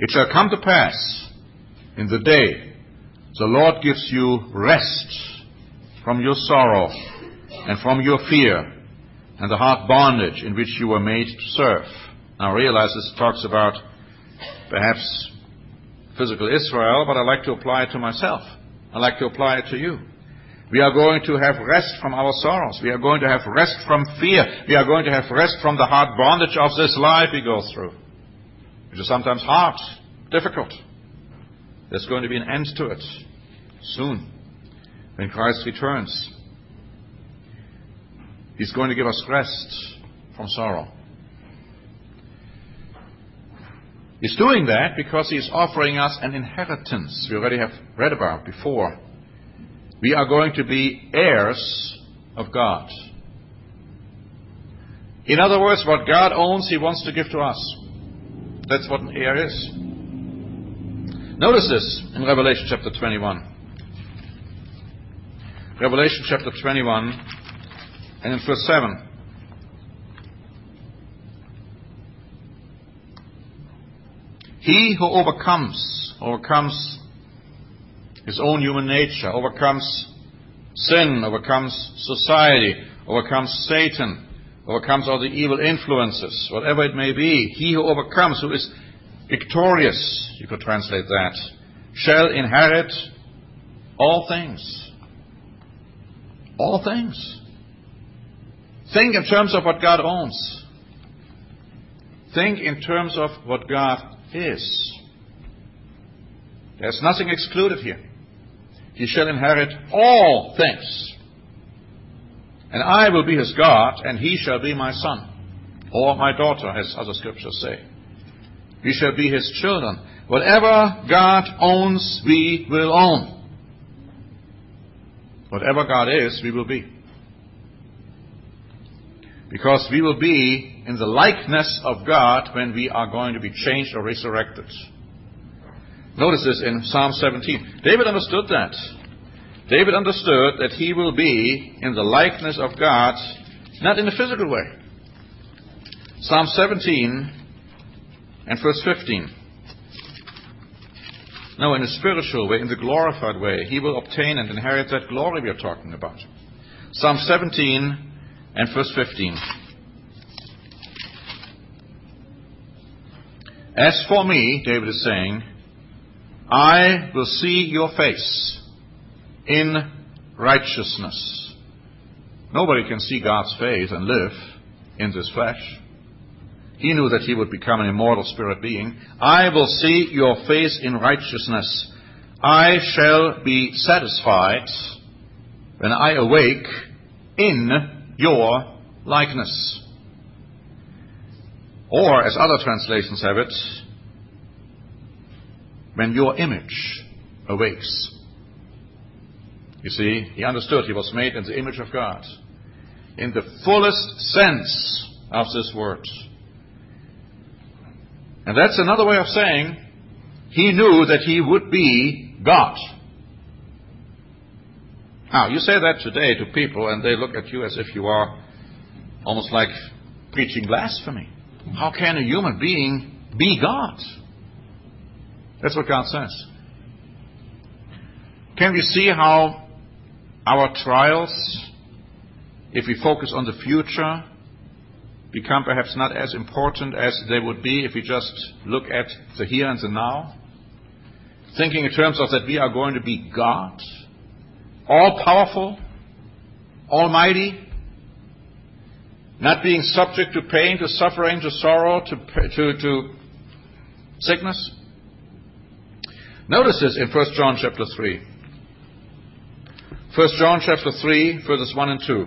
It shall come to pass in the day the Lord gives you rest from your sorrow and from your fear and the hard bondage in which you were made to serve. Now realize this talks about perhaps physical Israel, but I like to apply it to myself. I like to apply it to you. We are going to have rest from our sorrows. We are going to have rest from fear. We are going to have rest from the hard bondage of this life we go through, which is sometimes hard, difficult. There's going to be an end to it soon when Christ returns. He's going to give us rest from sorrow. He's doing that because He's offering us an inheritance we already have read about before. We are going to be heirs of God. In other words, what God owns, He wants to give to us. That's what an heir is. Notice this in Revelation chapter twenty-one. Revelation chapter twenty-one and in verse seven. He who overcomes, overcomes his own human nature, overcomes sin, overcomes society, overcomes Satan, overcomes all the evil influences, whatever it may be. He who overcomes, who is victorious, you could translate that, shall inherit all things. All things. Think in terms of what God owns. Think in terms of what God is. There's nothing excluded here. He shall inherit all things. And I will be his God, and he shall be my son, or my daughter, as other scriptures say. We shall be his children. Whatever God owns, we will own. Whatever God is, we will be. Because we will be in the likeness of God when we are going to be changed or resurrected. Notice this in Psalm seventeen. David understood that. David understood that he will be in the likeness of God, not in a physical way. Psalm seventeen and verse fifteen. No, in a spiritual way, in the glorified way, he will obtain and inherit that glory we are talking about. Psalm seventeen and verse fifteen. As for me, David is saying, I will see your face in righteousness. Nobody can see God's face and live in this flesh. He knew that he would become an immortal spirit being. I will see your face in righteousness. I shall be satisfied when I awake in your likeness. Or, as other translations have it, when your image awakes. You see, he understood he was made in the image of God, in the fullest sense of this word. And that's another way of saying he knew that he would be God. Now, you say that today to people and they look at you as if you are almost like preaching blasphemy. How can a human being be God? That's what God says. Can we see how our trials, if we focus on the future, become perhaps not as important as they would be if we just look at the here and the now? Thinking in terms of that we are going to be God, all-powerful, almighty, not being subject to pain, to suffering, to sorrow, to, to, to sickness. Notice this in First John chapter three. First John chapter three, verses one and two.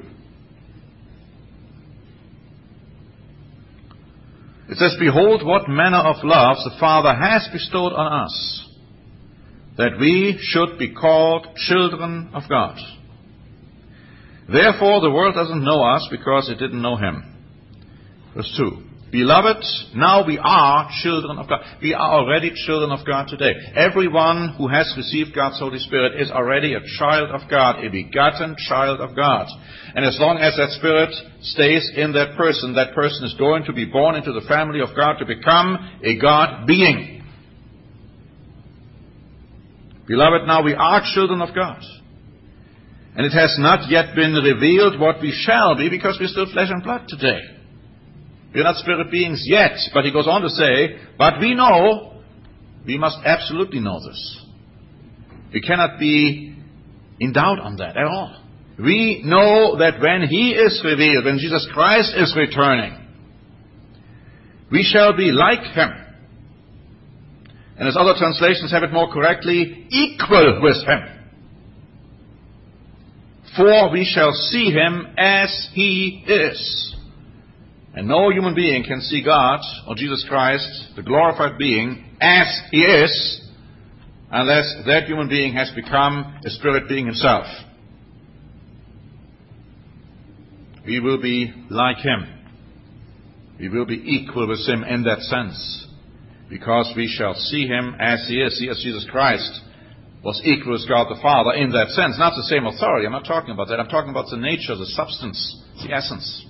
It says, Behold, what manner of love the Father has bestowed on us, that we should be called children of God. Therefore, the world doesn't know us because it didn't know him. Verse two. Beloved, now we are children of God. We are already children of God today. Everyone who has received God's Holy Spirit is already a child of God, a begotten child of God. And as long as that Spirit stays in that person, that person is going to be born into the family of God to become a God being. Beloved, now we are children of God. And it has not yet been revealed what we shall be, because we're still flesh and blood today. We're not spirit beings yet. But he goes on to say, but we know, we must absolutely know this. We cannot be in doubt on that at all. We know that when he is revealed, when Jesus Christ is returning, we shall be like him. And as other translations have it more correctly, equal with him. For we shall see him as he is. And no human being can see God or Jesus Christ, the glorified being, as he is, unless that human being has become a spirit being himself. We will be like him. We will be equal with him in that sense, because we shall see him as he is. See, as Jesus Christ was equal with God the Father in that sense. Not the same authority. I'm not talking about that. I'm talking about the nature, the substance, the essence.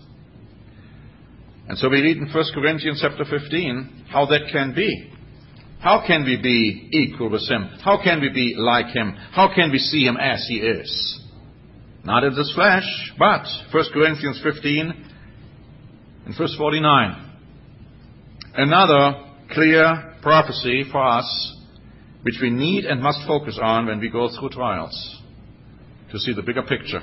And so we read in First Corinthians chapter fifteen how that can be. How can we be equal with him? How can we be like him? How can we see him as he is? Not in this flesh, but First Corinthians fifteen and verse forty-nine. Another clear prophecy for us, which we need and must focus on when we go through trials, to see the bigger picture.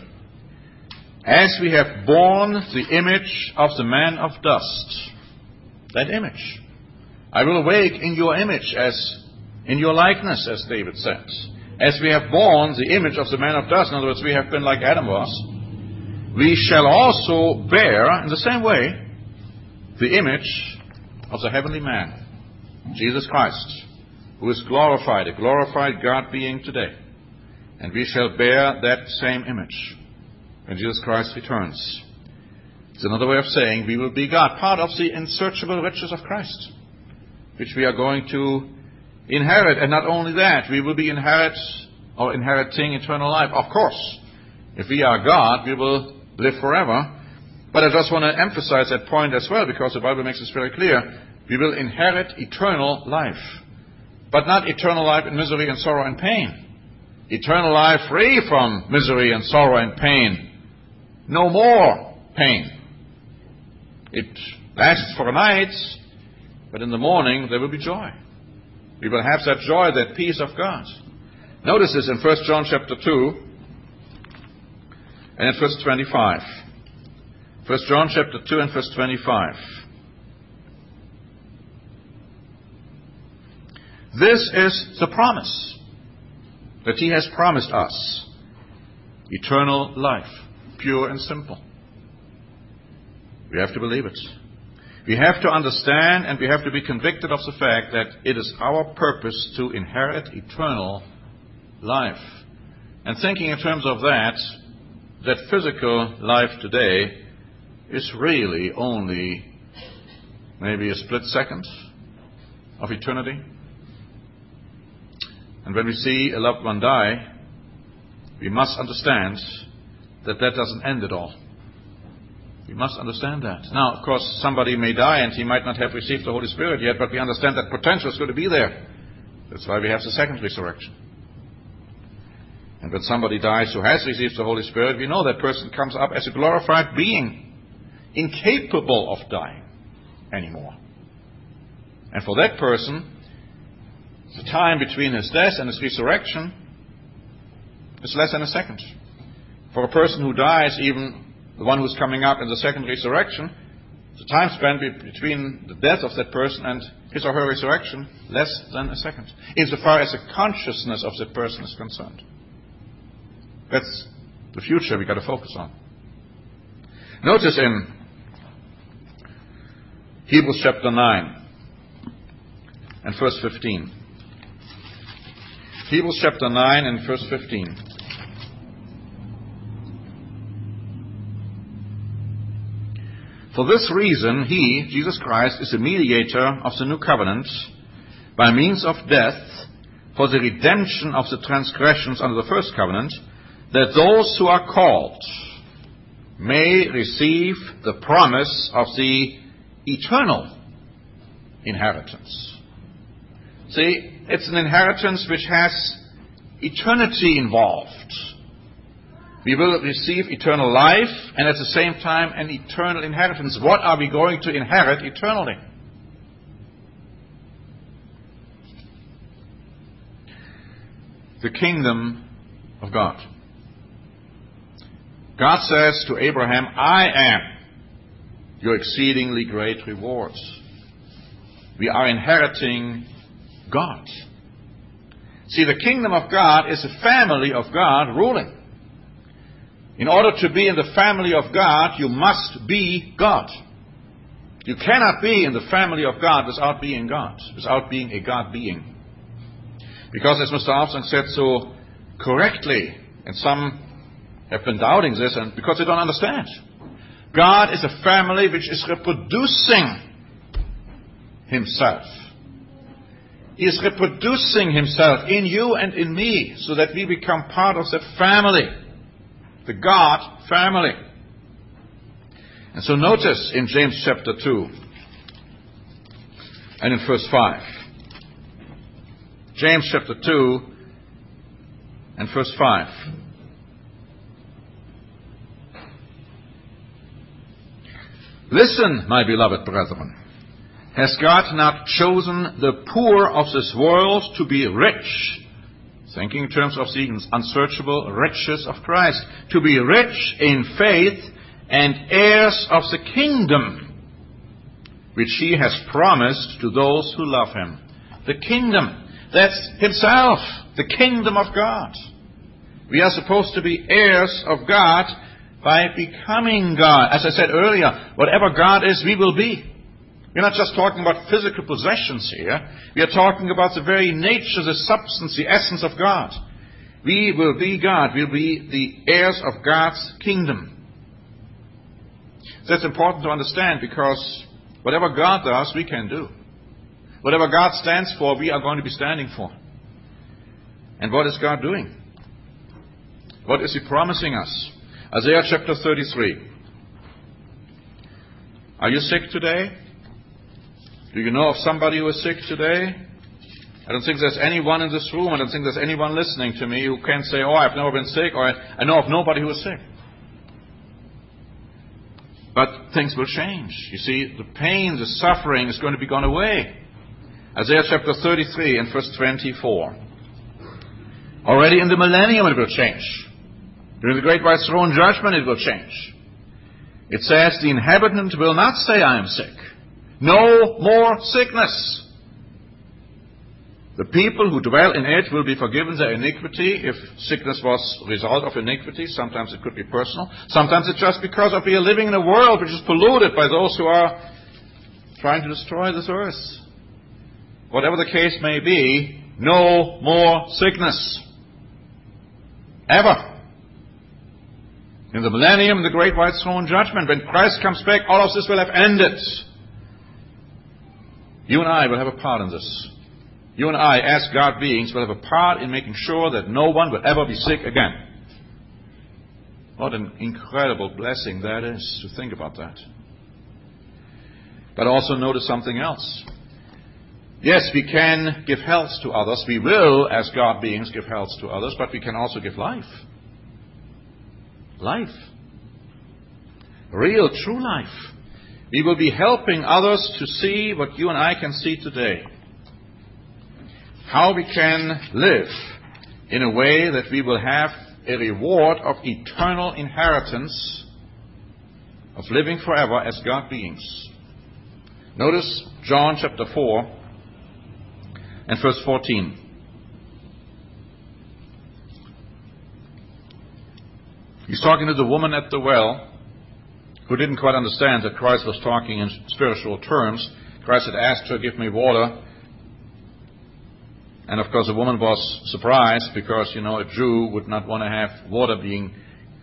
As we have borne the image of the man of dust, that image, I will awake in your image, as in your likeness, as David said. As we have borne the image of the man of dust, in other words, we have been like Adam was, we shall also bear, in the same way, the image of the heavenly man, Jesus Christ, who is glorified, a glorified God being today. And we shall bear that same image when Jesus Christ returns. It's another way of saying we will be God, part of the unsearchable riches of Christ, which we are going to inherit. And not only that, we will be inherit or inheriting eternal life. Of course, if we are God, we will live forever. But I just want to emphasize that point as well, because the Bible makes this very clear. We will inherit eternal life, but not eternal life in misery and sorrow and pain. Eternal life free from misery and sorrow and pain. No more pain. It lasts for a night, but in the morning there will be joy. We will have that joy, that peace of God. Notice this in First John chapter two and in verse twenty-five. First John chapter two and verse twenty-five. This is the promise that he has promised us. Eternal life, pure and simple. We have to believe it. We have to understand, and we have to be convicted of the fact that it is our purpose to inherit eternal life. And thinking in terms of that, that physical life today is really only maybe a split second of eternity. And when we see a loved one die, we must understand that that doesn't end it all. We must understand that. Now, of course, somebody may die and he might not have received the Holy Spirit yet, but we understand that potential is going to be there. That's why we have the second resurrection. And when somebody dies who has received the Holy Spirit, we know that person comes up as a glorified being, incapable of dying anymore. And for that person, the time between his death and his resurrection is less than a second. For a person who dies, even the one who's coming up in the second resurrection, the time spent between the death of that person and his or her resurrection, less than a second, insofar as the consciousness of that person is concerned. That's the future we've got to focus on. Notice in Hebrews chapter nine and verse fifteen. Hebrews chapter nine and verse fifteen. For this reason, he, Jesus Christ, is the mediator of the new covenant by means of death for the redemption of the transgressions under the first covenant, that those who are called may receive the promise of the eternal inheritance. See, it's an inheritance which has eternity involved. We will receive eternal life and at the same time an eternal inheritance. What are we going to inherit eternally? The kingdom of God. God says to Abraham, I am your exceedingly great rewards. We are inheriting God. See, the kingdom of God is a family of God ruling. In order to be in the family of God, you must be God. You cannot be in the family of God without being God, without being a God being. Because as Mister Armstrong said so correctly, and some have been doubting this, and because they don't understand, God is a family which is reproducing Himself. He is reproducing Himself in you and in me, so that we become part of that family, the God family. And so notice in James chapter two and in verse five. James chapter two and verse five. Listen, my beloved brethren. Has God not chosen the poor of this world to be rich? Thinking in terms of the unsearchable riches of Christ. To be rich in faith and heirs of the kingdom, which He has promised to those who love Him. The kingdom, that's Himself, the kingdom of God. We are supposed to be heirs of God by becoming God. As I said earlier, whatever God is, we will be. We're not just talking about physical possessions here. We are talking about the very nature, the substance, the essence of God. We will be God. We'll be the heirs of God's kingdom. That's important to understand, because whatever God does, we can do. Whatever God stands for, we are going to be standing for. And what is God doing? What is He promising us? Isaiah chapter thirty-three. Are you sick today? Do you know of somebody who is sick today? I don't think there's anyone in this room, I don't think there's anyone listening to me who can say, oh, I've never been sick, or I, I know of nobody who is sick. But things will change. You see, the pain, the suffering is going to be gone away. Isaiah chapter thirty-three and verse twenty-four. Already in the millennium it will change. During the great white throne judgment it will change. It says, the inhabitant will not say, I am sick. No more sickness. The people who dwell in it will be forgiven their iniquity, if sickness was a result of iniquity. Sometimes it could be personal. Sometimes it's just because of we are living in a world which is polluted by those who are trying to destroy this earth. Whatever the case may be, no more sickness. Ever. In the millennium, in the great white throne judgment, when Christ comes back, all of this will have ended. You and I will have a part in this. You and I, as God beings, will have a part in making sure that no one will ever be sick again. What an incredible blessing that is, to think about that. But also notice something else. Yes, we can give health to others. We will, as God beings, give health to others, but we can also give life. Life. Real, true life. We will be helping others to see what you and I can see today. How we can live in a way that we will have a reward of eternal inheritance, of living forever as God beings. Notice John chapter four and verse fourteen. He's talking to the woman at the well who didn't quite understand that Christ was talking in spiritual terms. Christ had asked her, give me water. And of course the woman was surprised, because, you know, a Jew would not want to have water being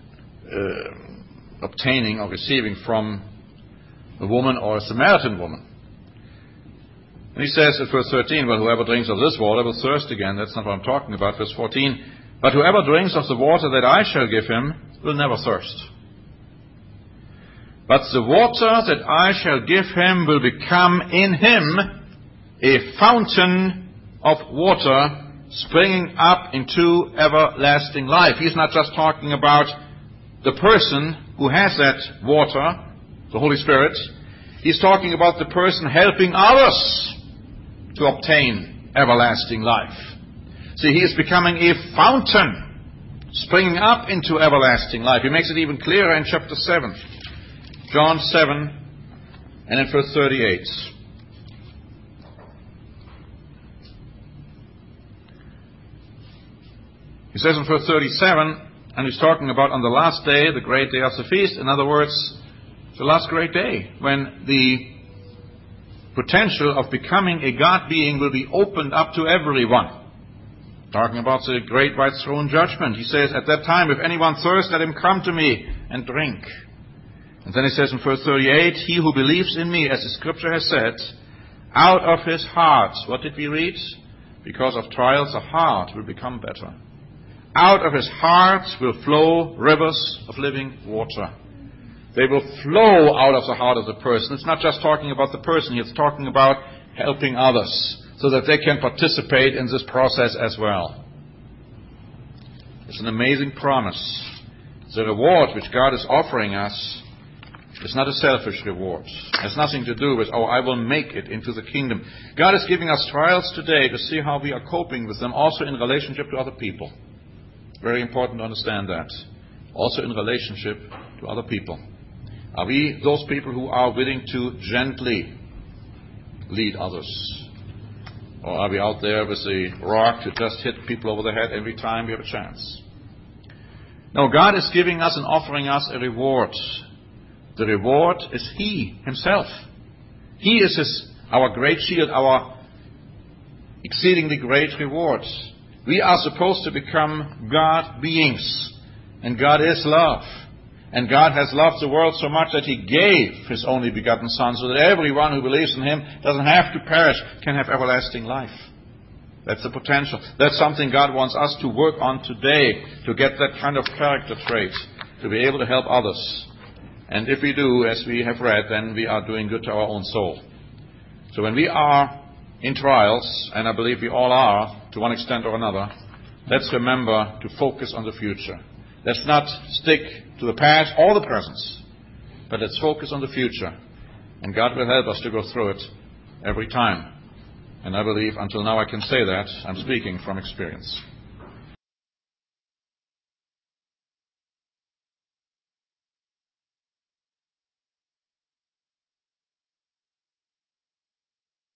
uh, obtaining or receiving from a woman or a Samaritan woman. And he says in verse thirteen, well, whoever drinks of this water will thirst again. That's not what I'm talking about. Verse fourteen, but whoever drinks of the water that I shall give him will never thirst. But the water that I shall give him will become in him a fountain of water springing up into everlasting life. He's not just talking about the person who has that water, the Holy Spirit. He's talking about the person helping others to obtain everlasting life. See, he is becoming a fountain, springing up into everlasting life. He makes it even clearer in chapter seven. John seven, and in verse thirty-eight. He says in verse thirty-seven, and he's talking about on the last day, the great day of the feast. In other words, the last great day, when the potential of becoming a God being will be opened up to everyone. Talking about the great white throne judgment. He says, at that time, if anyone thirsts, let him come to me and drink. And then he says in verse thirty-eight, he who believes in me, as the scripture has said, out of his heart, what did we read? Because of trials, the heart will become better. Out of his heart will flow rivers of living water. They will flow out of the heart of the person. It's not just talking about the person, it's talking about helping others so that they can participate in this process as well. It's an amazing promise. The reward which God is offering us is not a selfish reward. It has nothing to do with, oh, I will make it into the kingdom. God is giving us trials today to see how we are coping with them, also in relationship to other people. Very important to understand that. Also in relationship to other people. Are we those people who are willing to gently lead others? Or are we out there with a rock to just hit people over the head every time we have a chance? No, God is giving us and offering us a reward. The reward is He Himself. He is his, our great shield, our exceedingly great reward. We are supposed to become God beings. And God is love. And God has loved the world so much that He gave His only begotten Son so that everyone who believes in Him doesn't have to perish, can have everlasting life. That's the potential. That's something God wants us to work on today, to get that kind of character trait, to be able to help others. And if we do, as we have read, then we are doing good to our own soul. So when we are in trials, and I believe we all are, to one extent or another, let's remember to focus on the future. Let's not stick to the past or the present, but let's focus on the future. And God will help us to go through it every time. And I believe until now I can say that I'm speaking from experience.